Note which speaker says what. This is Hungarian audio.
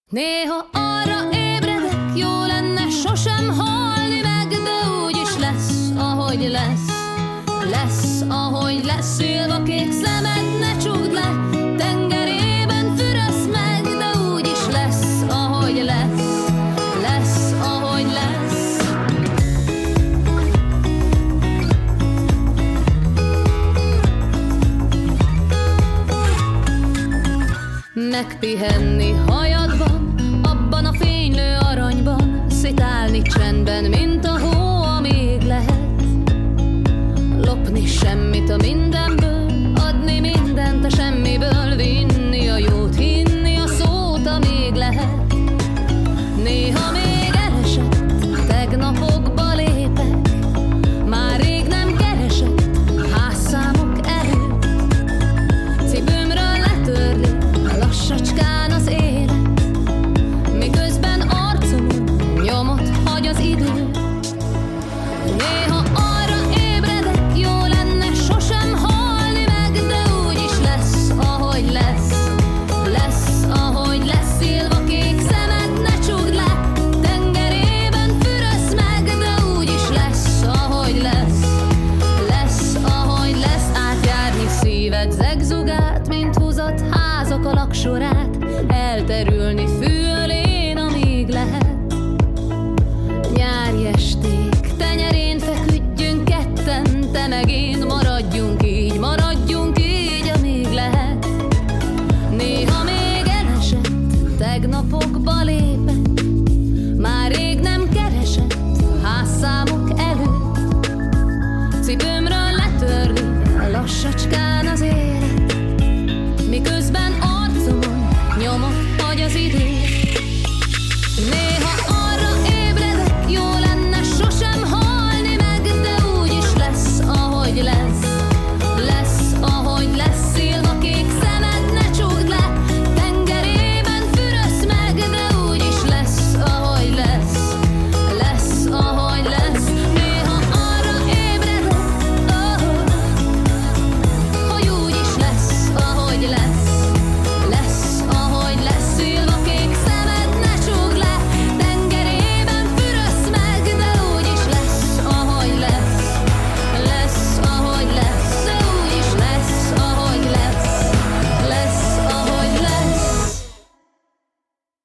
Speaker 1: Néha arra ébredek, jó lenne sosem halni meg, de úgyis lesz, ahogy lesz. Lesz, ahogy lesz, szilvakék szemed, ne csukd le, tengerében fürödsz meg, de úgyis lesz, ahogy lesz. Lesz, ahogy lesz. Megpihenni hajadban, abban a fénylő aranyban, szitálni csendben, mint a hó, amíg lehet. Lopni semmit a mindenből, adni mindent a semmiből, vinni a jót, hinni a szót, amíg lehet. Néha még elesett, tegnapokba lépek, már rég nem keresett házszámok előtt. Cipőmről letörli lassacskán az élet, miközben arcomon nyomot hagy az idő. Néha arra ébredek, jó lenne sosem halni meg, de úgyis lesz, ahogy lesz. Lesz, ahogy lesz, szilvakék szemed, ne csukd le, tengerében fürödsz meg, de úgyis lesz, ahogy lesz. Lesz, ahogy lesz, átjárni szíved zegzugát, mint húzott házak alaksorát, elterülni fülén, amíg lehet. Nyári esték tenyerén feküdjünk ketten, te meg én, maradjunk így, amíg lehet. Néha még elesett, tegnapokba lépek, már rég nem keresett házszámok előtt. Cipőmről letörli lassacskán az élet,